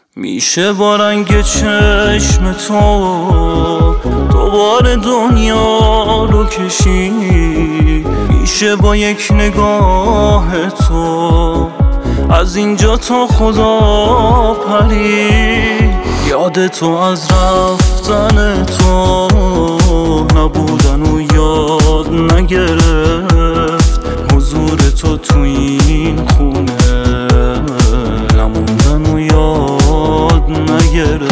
میشه با رنگ چشم تو دوباره دنیا رو کشی، میشه با یک نگاه تو از اینجا تا خدا پری. یاد تو از رفتن تو نبودن و یاد نگرفت، حضور تو این خونه نموندن و یاد نگرفت.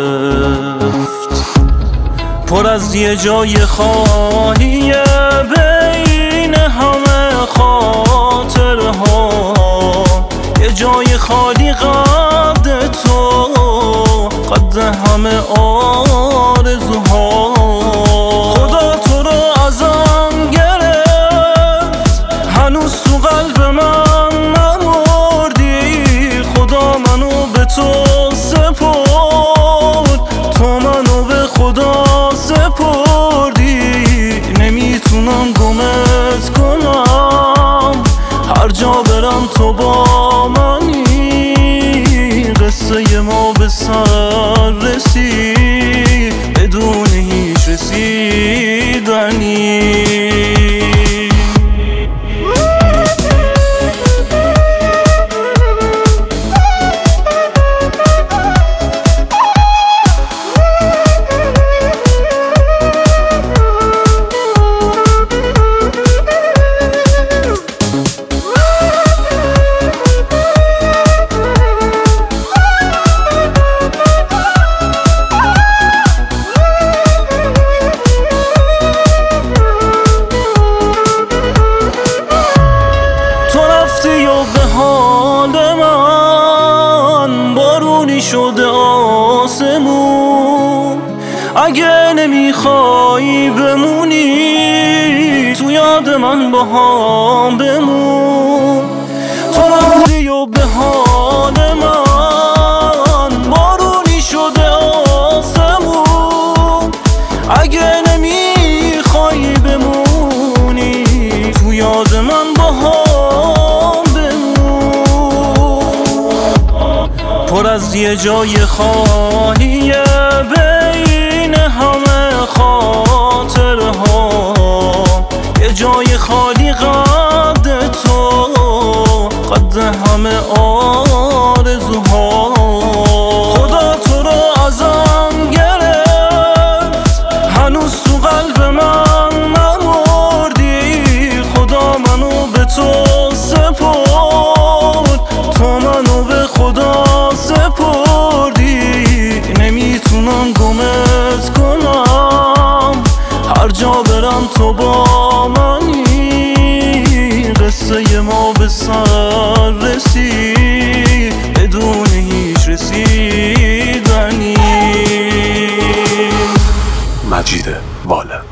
پر از یه جای خالیه بین همه خاطرها، یه جای خالی قد تو، قد همه آرزوها. خدا تو رو ازم گرفت، هنوز تو قلب من نمردی. خدا منو به تو سپرد، تو منو به خدا سپردی. نمیتونم گمت کنم، هر جا برم تو با منی. قصه ما به سر رسید بدون هیچ رسیدنی. و به حال من بارونی شده آسمون. اگه نمیخوای بمونی تو یاد من با هم بمون. تو رفتی و به حال من بارونی شده آسمون. اگه نمیخوای بمونی تو یاد من با هم. پر از یه جای خالیه بین همه خاطرها، یه جای خالی قد تو، قد همه آرزوها. خدا تو رو ازم گرفت، هنوز تو قلب من نمردی. خدا منو به تو سپرد، تو منو به خدا سپردی. نمیتونم گمت کنم، هر جا برم تو با منی. قصه ما به سر رسید بدون هیچ رسیدنی. مجید والم.